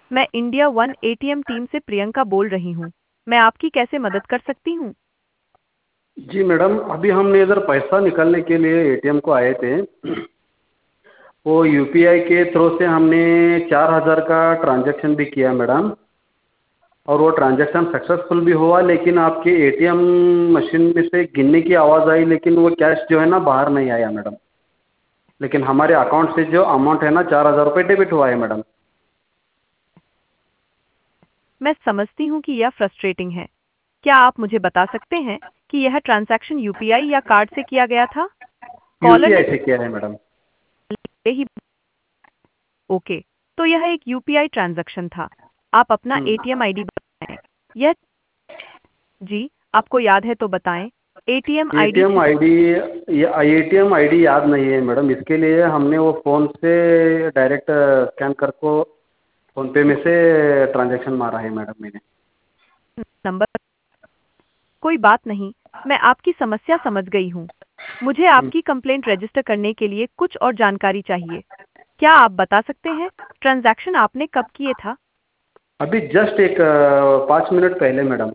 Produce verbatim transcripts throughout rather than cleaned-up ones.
मैं India one ATM team से प्रियंका बोल रही हूँ। मैं आपकी कैसे मदद कर सकती हूँ? जी मैडम, अभी हमने इधर पैसा निकालने के लिए एटीएम को आए थे। वो यूपीआई के थ्रू से हमने चार हज़ार का ट्रांजैक्शन भी किया मैडम, और वो ट्रांजैक्शन सक्सेसफुल भी हुआ, लेकिन आपके एटीएम मशीन में से गिनने की आवाज़ आई, लेकिन वो कैश जो है ना बाहर नहीं आया मैडम। लेकिन हमारे अकाउंट से जो अमाउंट है ना चार हज़ार रुपये डेबिट हुआ है मैडम। मैं समझती हूँ कि यह फ्रस्ट्रेटिंग है। क्या आप मुझे बता सकते हैं कि यह ट्रांजैक्शन यूपीआई या कार्ड से किया गया था? कॉलर ने यूपीआई से किया है मैडम। पहले ही ओके, तो यह एक यूपीआई ट्रांजैक्शन था। आप अपना हम्म। एटीएम आईडी बताएं। यह जी, आपको याद है तो बताएं। ATM ID ATM ID, ATM ID याद नहीं है मैडम। इसके लिए हमने वो फ़ोन से डायरेक्ट स्कैन कर को फ़ोन पे में से ट्रांजैक्शन मारा है मैडम मैंने। नंबर कोई बात नहीं, मैं आपकी समस्या समझ गई हूँ। मुझे हम्म। आपकी कंप्लेंट रजिस्टर करने के लिए कुछ और जानकारी चाहिए। क्या आप बता सकते हैं ट्रांजैक्शन आपने कब किए था? अभी जस्ट एक अ, पाँच मिनट पहले मैडम।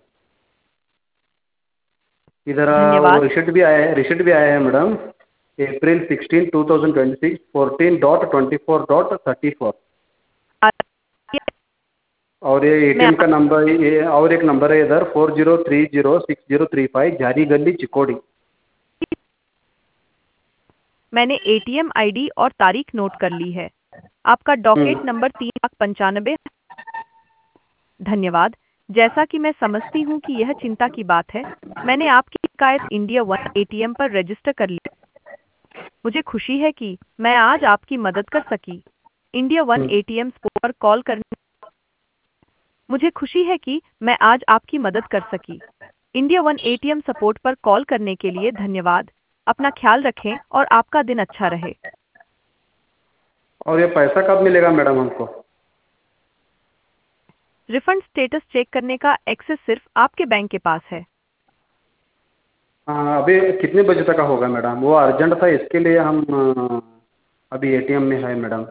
इधर अ, वो धन्यवाद। रिसिप्ट भी आया है, रिसिप्ट भी आया है madam. April sixteen two thousand twenty six fourteen dot twenty four dot thirty four. और ये मैं एटीएम का आप, नंबर, ये और एक नंबर है इधर four zero three zero six zero three five झारी गली चिकोड़ी। मैंने एटीएम आईडी और तारीख नोट कर ली है। आपका डॉकेट हम्म। नंबर तीन लाख पंचानबे। धन्यवाद। जैसा कि मैं समझती हूँ कि यह चिंता की बात है, मैंने आपकी शिकायत इंडिया वन एटीएम पर रजिस्टर कर ली। मुझे खुशी है कि मैं आज आपकी मदद कर सकी। India one hmm. एटीएम पर कॉल करने मुझे खुशी है कि मैं आज आपकी मदद कर सकी। इंडिया वन एटीएम सपोर्ट पर कॉल करने के लिए धन्यवाद। अपना ख्याल रखें और आपका दिन अच्छा रहे। और ये पैसा कब मिलेगा मैडम हमको? रिफंड स्टेटस चेक करने का एक्सेस सिर्फ आपके बैंक के पास है। हाँ, अभी कितने बजे तक का होगा मैडम? वो अर्जेंट था, इसके लिए हम अ, अभी एटीएम में है मैडम।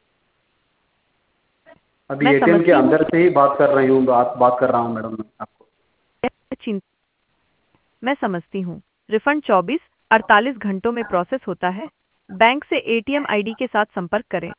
अभी मैं एटीएम के समझती हूँ अंदर कि से ही बात कर रही हूँ, बात बात कर रहा हूँ मैडम मैं आपको। यह चिंता मैं समझती हूँ। रिफंड चौबीस अड़तालीस घंटों में प्रोसेस होता है। बैंक से एटीएम आईडी के साथ संपर्क करें।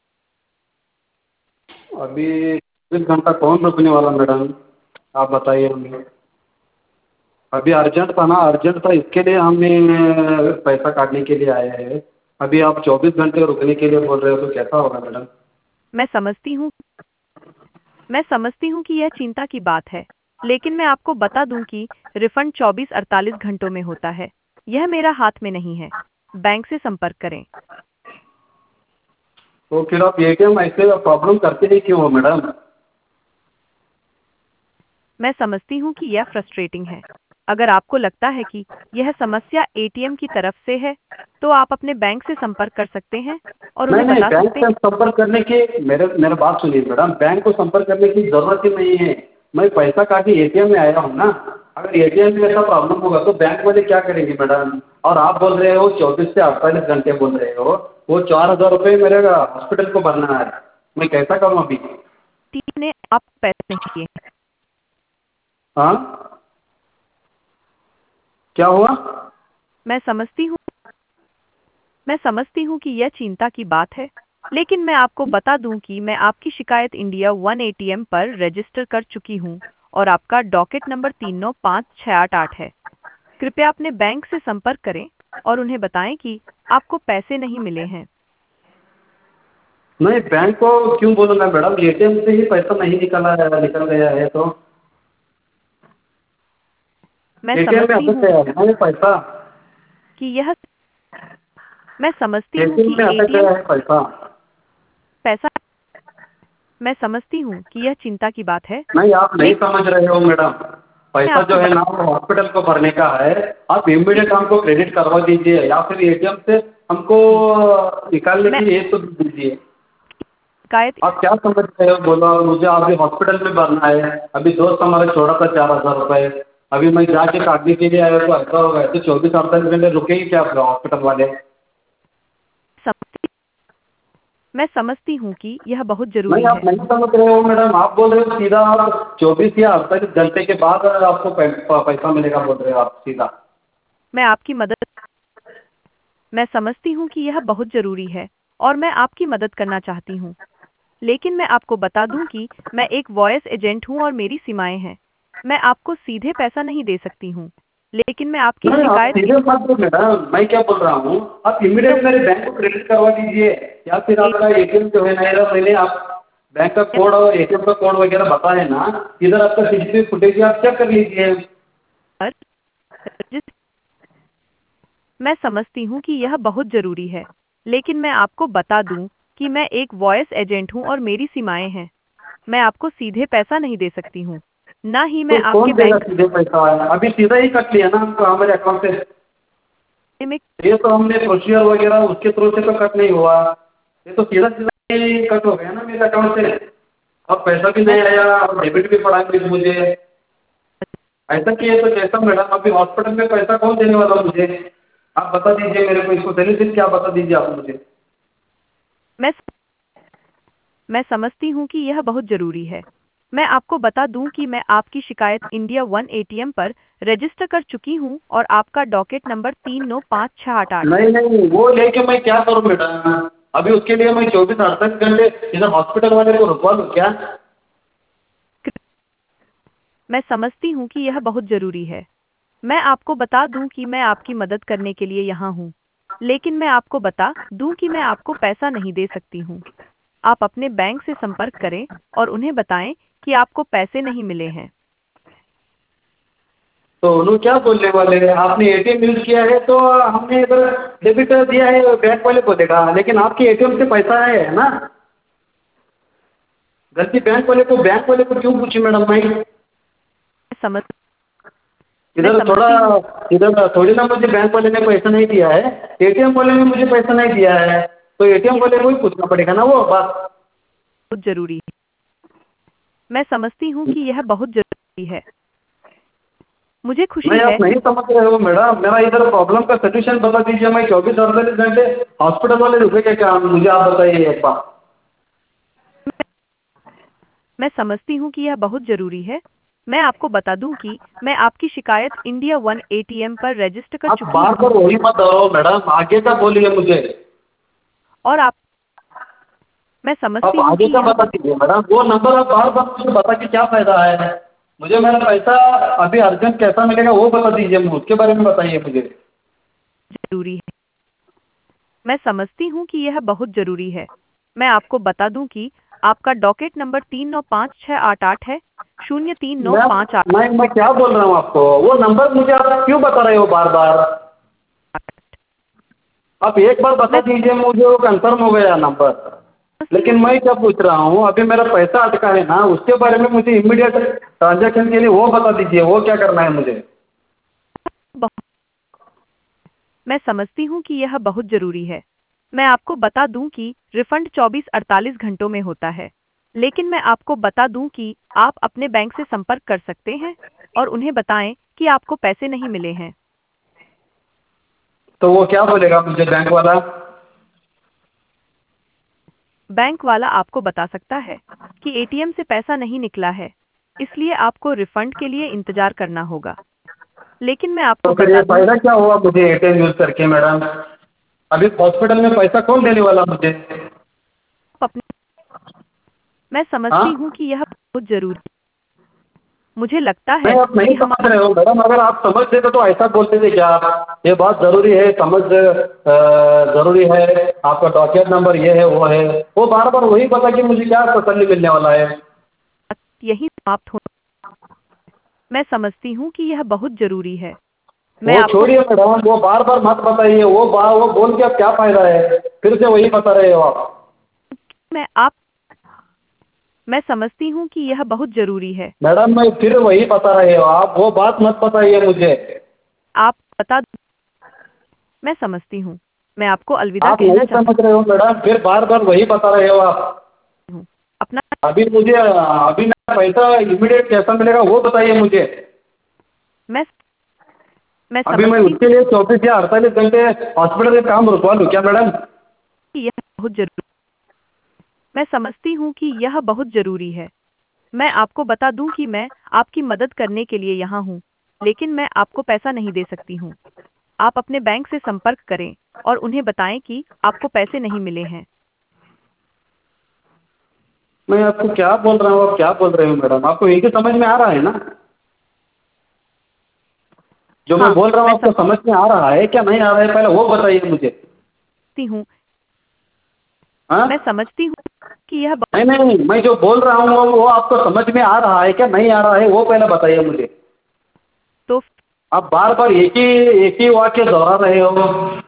अभी चौबीस घंटा कौन रुकने वाला मैडम? आप बताइए हमें। अभी अर्जेंट था ना, अर्जेंट था, इसके लिए हमने पैसा काटने के लिए आए हैं। अभी आप चौबीस घंटे रुकने के लिए बोल रहे हो तो कैसा होगा मैडम? मैं समझती हूँ मैं समझती हूँ कि यह चिंता की बात है, लेकिन मैं आपको बता दूं कि रिफंड चौबीस अड़तालीस घंटों में होता है। यह मेरा हाथ में नहीं है। बैंक से संपर्क करें। तो फिर आप एटीएम ऐसे प्रॉब्लम करते ही क्यों हो मैडम? मैं समझती हूँ कि यह फ्रस्ट्रेटिंग है। अगर आपको लगता है कि यह समस्या एटीएम की तरफ से है, तो आप अपने बैंक से संपर्क कर सकते हैं और नहीं उन्हें नहीं, बता बैंक सकते से हैं। संपर्क करने की, मेरे मेरा बात सुनिए मैडम, बैंक को संपर्क करने की जरूरत ही नहीं है। मैं पैसा काटे एटीएम में आया हूँ ना। अगर एटीएम में ऐसा प्रॉब्लम होगा तो बैंक वाले क्या करेंगे मैडम? और आप बोल रहे हो चौबीस से अड़तालीस घंटे बोल रहे हो। वो चार हजार रुपये मेरे हॉस्पिटल को भरना है। मैं कैसा करूँ अभी? टीम ने आप पैसे नहीं किए हैं। हाँ, क्या हुआ? मैं समझती हूँ मैं समझती हूँ कि यह चिंता की बात है, लेकिन मैं आपको बता दूं कि मैं आपकी शिकायत इंडिया वन एटीएम पर रजिस्टर कर चुकी हूँ और आपका डॉकेट नंबर तीन नौ पाँच छः आठ आठ है। कृपया अपने बैंक से संपर्क करें और उन्हें बताएं कि आपको पैसे नहीं मिले हैं। नहीं, बैंक को क्यों बोलूँगा मैडम? एटीएम से ही पैसा नहीं निकला है, निकल गया है तो। मैं एटीएम में समझती अटक हूँ गया है ना ये पैसा। कि यह मैं समझती हूँ एटीएम कि में अटक एटीएम गया है पैसा। पैसा मैं समझती हूँ कि यह चिंता की बात है, नहीं, आप नहीं लेकिन समझ रहे हो मैडम। मैं पैसा आपको जो है बता ना वो हॉस्पिटल को भरने का है। आप इमीडिएट हमको क्रेडिट करवा दीजिए, या फिर एटीएम से हमको जी, निकालने मैं के लिए तो दीजिए। शिकायत आप क्या समझ रहे हो? बोलो, मुझे अभी हॉस्पिटल में भरना है। अभी दोस्त हमारा छोड़ा था चार हजार रुपये। अभी मैं जाके काटने के लिए आया तो ऐसा होगा तो चौबीस अड़तालीस घंटे रुकेगी क्या आपका हॉस्पिटल वाले? समझती मैं समझती हूँ कि यह बहुत नहीं, जरूरी आप है। नहीं समझ रहे हो मैडम। आप बोल रहे हो सीधा आप चौबीस या अड़तालीस घंटे के बाद आपको पै, पैसा मिलेगा बोल रहे हो आप सीधा। मैं आपकी मदद मैं समझती हूँ कि यह बहुत जरूरी है और मैं आपकी मदद करना चाहती हूँ, लेकिन मैं आपको बता दूं कि मैं एक वॉइस एजेंट हूँ और मेरी सीमाएं हैं। मैं आपको सीधे पैसा नहीं दे सकती हूँ, लेकिन मैं आपकी नहीं, आप शिकायत सीधे मत दो मैडम। मैं क्या बोल रहा हूँ, आप इमीडिएट मेरे बैंक को क्रेडिट करवा दीजिए, या फिर आपका एटीएम जो है ना, इधर मैंने आप बैंक का कोड और एटीएम का कोड वगैरह बताया ना, इधर आपका सीसीटीवी फुटेज आप चेक कर लीजिए। पर जिस- मैं समझती हूँ कि यह बहुत जरूरी है, लेकिन मैं आपको बता दूं कि मैं एक वॉइस एजेंट हूँ और मेरी सीमाएं हैं। मैं आपको सीधे पैसा नहीं दे सकती हूँ, ना ही मैं तो आपके कौन देगा बैंक सीधे पैसा? अभी सीधा ही कट लिया ना हमको हमारे अकाउंट से। में। ये तो हमने प्रोसीजर वगैरह उसके थ्रू से तो कट नहीं हुआ। ये तो सीधा सीधा ही कट हो गया ना मेरे अकाउंट से। अब पैसा भी मैं नहीं आया और डेबिट भी पड़ा फिर मुझे। ऐसा किए तो कैसा मैडम? अभी हॉस्पिटल में पैसा कौन देने वाला मुझे? आप बता दीजिए मेरे को, इसको सोल्यूशन क्या बता दीजिए आप मुझे। मैं मैं समझती हूँ कि यह बहुत जरूरी है। मैं आपको बता दूं कि मैं आपकी शिकायत इंडिया वन एटीएम पर रजिस्टर कर चुकी हूँ और आपका डॉकेट नंबर तीन नौ पाँच छः आठ आठ है। नहीं नहीं, वो लेके मैं क्या करूँ मैडम? अभी उसके लिए मैं चौबीस अड़तालीस घंटे इधर हॉस्पिटल वाले को रुकवा दूँ क्या? मैं समझती हूँ कि यह बहुत जरूरी है। मैं आपको बता दूं कि मैं आपकी मदद करने के लिए यहाँ हूँ, लेकिन मैं आपको बता दूं कि मैं आपको पैसा नहीं दे सकती हूँ। आप अपने बैंक से संपर्क करें और उन्हें बताएं कि आपको पैसे नहीं मिले हैं। तो उन्होंने क्या बोलने वाले हैं? आपने एटीएम यूज़ किया है तो हमने इधर डेबिट दिया है, बैंक वाले को देगा, लेकिन आपके एटीएम से पैसा आया है ना। गलती बैंक वाले को बैंक वाले को क्यों पूछी मैडम मैं? मैं समझ मैं इधर थोड़ा, समझती हूँ इधर थोड़ी ना मुझे बैंक वाले ने पैसा नहीं दिया है, एटीएम वाले ने मुझे पैसा नहीं दिया है, तो एटीएम यह वाले को ही पूछना पड़ेगा ना वो बात। बहुत जरूरी है। मैं समझती हूँ कि यह बहुत जरूरी है। मुझे खुशी नहीं, आप है। नहीं समझ रहे हो मैडम। मेरा इधर प्रॉब्लम का सोल्यूशन बता दीजिए। मैं चौबीस अड़तालीस घंटे हॉस्पिटल वाले रुकेंगे क्या? मुझे आप बताइए एक बार। मैं समझती हूँ कि यह बहुत जरूरी है। मैं आपको बता दूं कि मैं आपकी शिकायत इंडिया वन एटीएम पर रजिस्टर कर आप चुकी बार हूँ बार वही मत दोहराओ मैडम, आगे का बोलिए मुझे। और आप मैं आप समझती हूँ आगे कि का यह बता बहुत दीजिए मैडम। वो नंबर आप बार बार मुझे बता के क्या फायदा है? मुझे मेरा पैसा अभी अर्जेंट कैसा मिलेगा वो बता दीजिए, मुझे उसके बारे में बताइए मुझे। जरूरी है। मैं समझती हूँ कि यह बहुत जरूरी है। मैं आपको बता दूं कि आपका डॉकेट नंबर तीन नौ पाँच छः आठ आठ है। शून्य तीन नौ मैं पाँच आठ। मैं मैं क्या बोल रहा हूँ आपको? वो नंबर मुझे आप क्यों बता रहे हो बार बार? आप एक बार बता मैं दीजिए मुझे, वो कंफर्म हो गया नंबर। समझती हूँ लेकिन मैं क्या पूछ रहा हूँ, अभी मेरा पैसा अटका है ना, उसके बारे में मुझे इमीडिएट ट्रांजैक्शन के लिए वो बता दीजिए, वो क्या करना है मुझे? बहुत मैं समझती हूँ कि यह बहुत जरूरी है। मैं आपको बता दूं कि रिफंड चौबीस अड़तालीस घंटों में होता है, लेकिन मैं आपको बता दूं कि आप अपने बैंक से संपर्क कर सकते हैं और उन्हें बताएं कि आपको पैसे नहीं मिले हैं। तो वो क्या बोलेगा मुझे बैंक वाला? बैंक वाला आपको बता सकता है कि एटीएम से पैसा नहीं निकला है, इसलिए आपको रिफंड के लिए इंतजार करना होगा। लेकिन मैं तो आपको फिर ये बता दूं फायदा क्या हुआ मुझे एटीएम यूज़ करके मैडम? अभी हॉस्पिटल में पैसा कौन देने वाला मुझे? आप अपने मैं समझती हूँ हाँ? कि यह बहुत जरूरी है। मुझे लगता है नहीं, आप नहीं कि समझ हमारा रहे हो मैडम। अगर आप समझ लेते तो ऐसा बोलते थे क्या? ये बात ज़रूरी है, समझ अ, ज़रूरी है, आपका डॉक्यूमेंट नंबर ये है वो है, वो बार बार वही बता कि मुझे क्या तसल्ली मिलने वाला है? यही समाप्त हो। मैं समझती हूँ कि यह बहुत जरूरी है। मैं वो आपको छोड़िए मैडम, वो बार बार मत बताइए। वो बा वो बोल के अब क्या फ़ायदा है? फिर से वही बता रहे हो आप। मैं आप मैं समझती हूँ कि यह बहुत जरूरी है। मैडम, मैं फिर वही बता रहे हो आप, वो बात मत बताइए मुझे। आप बता मैं समझती हूँ। मैं आपको अलविदा आप कहना नहीं चाहती समझ रहे हो मैडम, फिर बार बार वही बता रहे हो आप। हूँ। अपना अभी मुझे अभी मेरा पैसा इमीडिएट कैसा मिलेगा वो बताइए मुझे। मैं मैं अभी मैं समझती हूँ उसके लिए चौबीस या अड़तालीस घंटे हॉस्पिटल में काम रुकवा लूँ क्या मैडम? कि यह बहुत जरूरी मैं समझती हूँ कि यह बहुत जरूरी है। मैं आपको बता दूं कि मैं आपकी मदद करने के लिए यहाँ हूँ, लेकिन मैं आपको पैसा नहीं दे सकती हूँ। आप अपने बैंक से संपर्क करें और उन्हें बताएं कि आपको पैसे नहीं मिले हैं। मैं आपको क्या बोल रहा हूँ, आप क्या बोल रहे हो मैडम? आपको यही समझ में आ रहा है ना? जो मैं हाँ, बोल रहा हूँ मैं आपको समझ में आ रहा है क्या नहीं आ रहा है, पहले वो बताइए मुझे। समझती हूँ। हाँ? मैं समझती हूँ कि यह नहीं नहीं, मैं जो बोल रहा हूँ वो आपको समझ में आ रहा है क्या नहीं आ रहा है, वो पहले बताइए मुझे। तो आप बार बार एक ही एक ही वाक्य दोहरा रहे हो।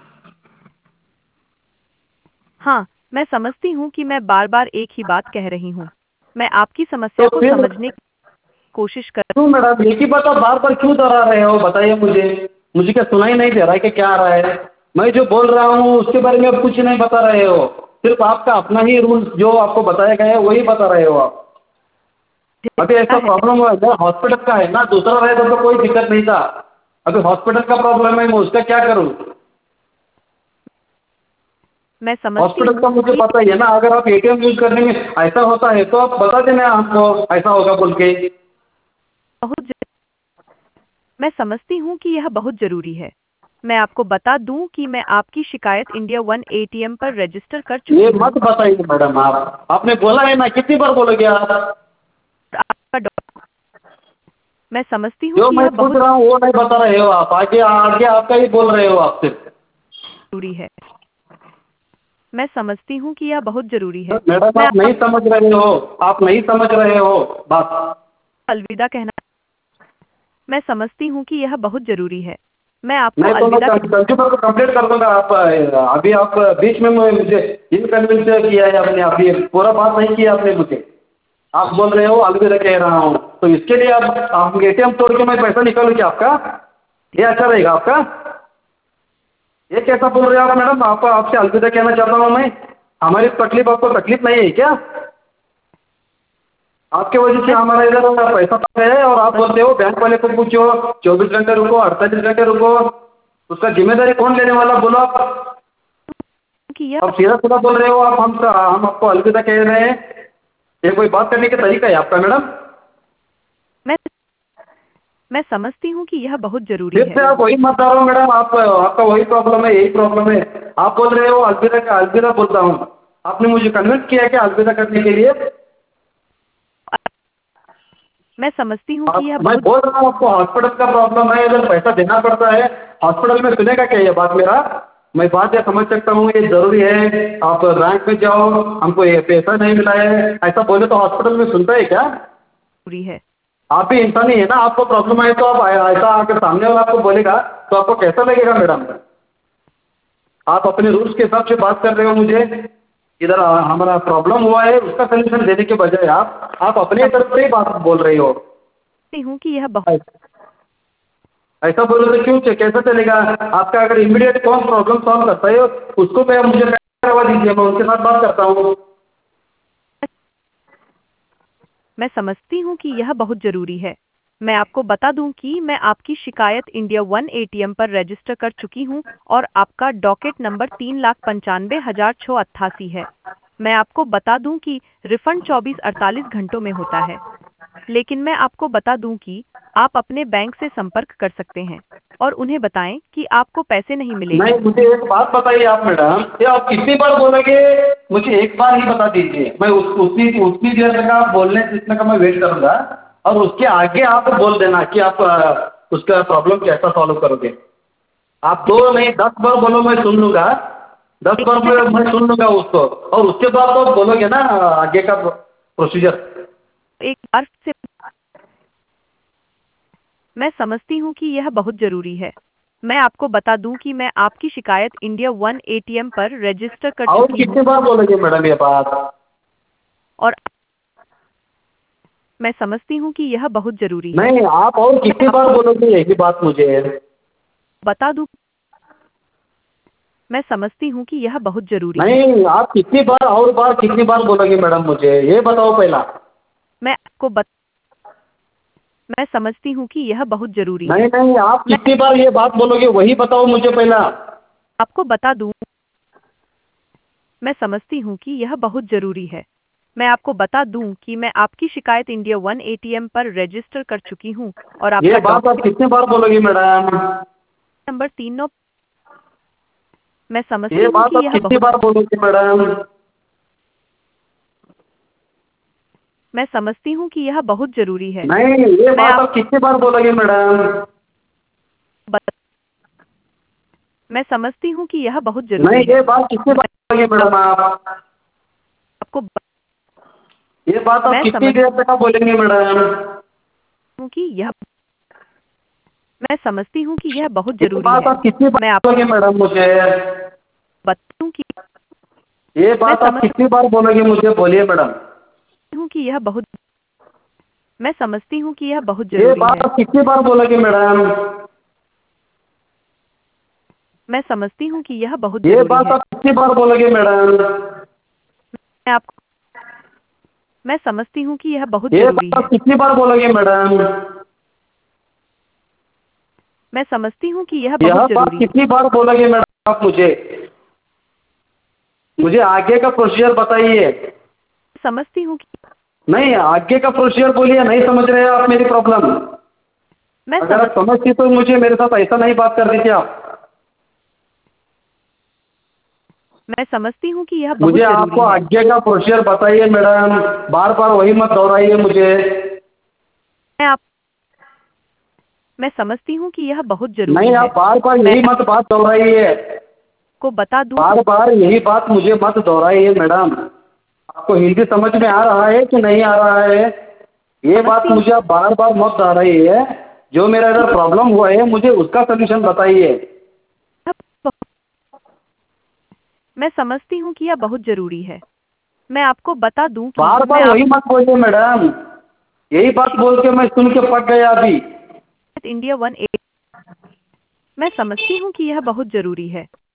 हाँ, मैं समझती हूँ कि मैं बार बार एक ही बात कह रही हूँ। मैं आपकी तो समस्या को फिर समझने की कोशिश कर क्यों मैडम एक ही बात आप बार बार क्यों दोहरा रहे हो, बताइए मुझे। मुझे क्या सुनाई नहीं दे रहा है कि क्या आ रहा है? मैं जो बोल रहा हूँ उसके बारे में आप कुछ नहीं बता रहे हो, सिर्फ आपका अपना ही रूल जो आपको बताया गया है वही बता रहे हो आप। अभी क्या ऐसा है। प्रॉब्लम हुआ है हॉस्पिटल का है ना, दूसरा रहेगा तो कोई दिक्कत नहीं था। अभी हॉस्पिटल का प्रॉब्लम है, मैं उसका क्या करूँ? मैं समझती हॉस्पिटल हूँ का मुझे कि पता ही है ना, अगर आप एटीएम यूज करने में ऐसा होता है तो आप बता देना हमको ऐसा होगा बोल के। बहुत ज- मैं समझती हूँ कि यह बहुत जरूरी है। मैं आपको बता दूं कि मैं आपकी शिकायत इंडिया वन एटीएम पर रजिस्टर कर ये चुकी हूँ। मत बताइए मैडम, आप आपने बोला है ना, कितनी बार बोलोगे आप? आपका डॉ- मैं समझती हूँ जो कि मैं यह पूछ बहुत रहा हूँ वो नहीं बता रहे हो आप, आगे आगे आपका ही बोल रहे हो आप सिर्फ। जरूरी है। मैं समझती हूँ कि यह बहुत जरूरी है। मैडम मैं आप नहीं आपको समझ रहे हो, आप नहीं समझ रहे हो बात। अलविदा कहना। मैं समझती हूँ कि यह बहुत जरूरी है। मैं आपको नहीं तो मैं अलविदा कह कंज्यूमर को कंप्लेंट कर दूंगा। आप अभी आप बीच में मुझे इनकन्वीनियंस किया है आपने, अभी पूरा बात नहीं किया आपने मुझे। आप बोल रहे हो अलविदा कह रहा हूँ, तो इसके लिए आप आप एटीएम तोड़ के मैं पैसा निकालूँ क्या आपका? ये अच्छा रहेगा आपका? ये कैसा बोल रहे हो आप मैडम? आपको आपसे अलविदा कहना चाहता हूँ मैं। हमारी तकलीफ आपको तकलीफ नहीं है क्या? आपके वजह से मैं हमारा इधर पैसा फंस गया है और आप बोलते हो बैंक वाले को पूछो, चौबीस घंटे रुको, अड़तालीस घंटे रुको। उसका जिम्मेदारी कौन लेने वाला बोलो आप? कि यह अब सीधा सीधा बोल रहे हो आप, हम हम आपको अलविदा कह रहे हैं। ये कोई बात करने का तरीका है आपका मैडम? मैं मैं समझती हूँ कि यह बहुत जरूरी फिर है। से आप वही मत डालो मैडम, आप आपका वही प्रॉब्लम है, यही प्रॉब्लम है। आप बोल रहे हो अलविदा का, अलविदा बोलता हूँ। आपने मुझे कन्विंस किया क्या अलविदा करने के लिए? मैं समझती हूँ कि आप यह मैं बहुत बोल रहा हूँ आपको हॉस्पिटल का प्रॉब्लम है, अगर पैसा देना पड़ता है हॉस्पिटल में, सुनेगा क्या ये बात मेरा? मैं बात ये समझ सकता हूँ ये ज़रूरी है, आप बैंक में जाओ, हमको ये पैसा नहीं मिला है ऐसा बोले तो हॉस्पिटल में सुनता है क्या? जरूरी है। आप भी इंसान ही है ना, आपको प्रॉब्लम है तो आप ऐसा आकर सामने वाला आपको बोलेगा तो आपको कैसा लगेगा मैडम? आप अपने रूल्स के हिसाब से बात कर रहे हो मुझे। इधर हमारा प्रॉब्लम हुआ है उसका सोल्यूशन देने के बजाय आप आप अपने तरफ से ही बात बोल रही हो। समझती हूँ कि यह बहुत ऐसा बोलो तो क्यों, कैसा चलेगा? आपका अगर इमीडिएट कौन प्रॉब्लम सॉल्व करता है उसको मैं मुझे करवा दीजिए, मैं उनके साथ बात करता हूँ। मैं समझती हूँ कि यह बहुत जरूरी है। मैं आपको बता दूं कि मैं आपकी शिकायत इंडिया वन एटीएम पर रजिस्टर कर चुकी हूँ और आपका डॉकेट नंबर तीन लाख पंचानवे हजार छः अट्ठासी है। मैं आपको बता दूं कि रिफंड चौबीस अड़तालीस घंटों में होता है, लेकिन मैं आपको बता दूं कि आप अपने बैंक से संपर्क कर सकते हैं और उन्हें बताएं कि आपको पैसे नहीं मिले नहीं, हैं। मुझे एक बात बताइए आप मैडम, ये आप कितनी बार बोलोगे? मुझे एक बार ही बता दीजिए, मैं उस, उतनी उतनी देर तक आप बोलने जितने का मैं वेट करूँगा, और उसके आगे आप बोल देना कि आप अ, उसका प्रॉब्लम कैसा सॉल्व करोगे। आप दो नहीं दस बार बोलो मैं सुन लूँगा, दस बार मैं मैं सुन लूँगा उसको, और उसके बाद तो आप बोलोगे ना आगे का प्रोसीजर। एक बार से मैं समझती हूँ कि यह बहुत जरूरी है। मैं आपको बता दूं कि मैं आपकी शिकायत इंडिया वन एटीएम पर रजिस्टर कर और चुकी हूँ कितनी बार बोलोगे मैडम ये बात? और मैं समझती हूँ कि यह बहुत जरूरी है। नहीं, आप और मैं कितनी बार आपको बोलोगे यही बात मुझे? बता दूं, मैं समझती हूँ कि यह बहुत जरूरी है। नहीं, आप कितनी बार और बार कितनी बार बोलोगे मैडम मुझे ये बताओ पहला। मैं आपको बत, मैं समझती हूँ कि यह बहुत जरूरी नहीं है। नहीं, आप मैं कितनी बार ये बात बोलोगे वही बताओ मुझे पहला। आपको बता दूं, मैं समझती हूँ कि यह बहुत जरूरी है। मैं आपको बता दूं कि मैं आपकी शिकायत इंडिया वन एटीएम पर रजिस्टर कर चुकी हूं और ये आपका बात आप कितनी बार बोलोगी मैडम? नंबर तीन नौ। मैं समझती ये हूँ बात कि आप यह कितनी बहुत बार बोलोगी मैडम? मैं समझती हूँ कि यह बहुत जरूरी है। नहीं, ये मैं बात आप आप कितनी बार बोलोगी मैडम? बत- मैं समझती हूँ कि यह बहुत नहीं, जरूरी है। ये बात कितनी बार मैं बोलोगी मैडम आप? आपको ब- ये बात आप मैं कितनी समझती देर तक आप बोलेंगे मैडम? हूँ कि यह मैं समझती हूँ कि यह बहुत ये जरूरी बात है। आप कितनी बार मैं आपको बोलोगे मैडम मुझे? बताऊँ कि ये मैं बात आप समझती कितनी बार बोलोगे मुझे? बोलिए मैडम। हूँ कि यह बहुत मैं समझती हूँ कि यह बहुत ये जरूरी बात है। आप कितनी बार बोलोगे मैडम? मैं समझती हूँ कि यह बहुत ये जरूरी बात है। आप कितनी बार बोलोगे मैडम? मैं आपको मैं समझती हूँ कि यह बहुत ये जरूरी बात आप है। कितनी बार बोलोगे मैडम? मैं समझती हूँ कि यह यह बहुत बात जरूरी है। कितनी बार बोलोगे मैडम आप मुझे? मुझे आगे का प्रोसीजर बताइए। समझती हूँ कि नहीं, आगे का प्रोसीजर बोलिए। नहीं समझ रहे हो आप मेरी प्रॉब्लम? मैं अगर समझ आप समझती तो मुझे मेरे साथ ऐसा नहीं बात कर दीजिए आप। मैं समझती हूँ कि यह बहुत मुझे आपको जरूरी है। आगे का प्रोसीजर बताइए मैडम। बार बार वही मत दोहराइए मुझे। मैं आप मैं समझती हूँ कि यह बहुत नहीं, जरूरी है। आप बार बार मैं यही मत बात दोहराइए। आपको बता दूँ बार बार यही बात मुझे मत दोहराइए मैडम। आपको हिंदी समझ में आ रहा है कि नहीं आ रहा है? ये बात समझती हूँ मुझे आप बार बार मत दोहराइए। जो मेरा कि अगर प्रॉब्लम हुआ है मुझे उसका सोल्यूशन बताइए। यह बहुत- मैं समझती हूँ कि यह बहुत जरूरी है। मैं आपको बता दूँ कि बार मैं बार वही आपकी मत बोलिए मैडम। यही बात बोल के मैं सुन के पक गया अभी। शिकायत इंडिया वन एट मैं समझती हूँ कि यह बहुत जरूरी है।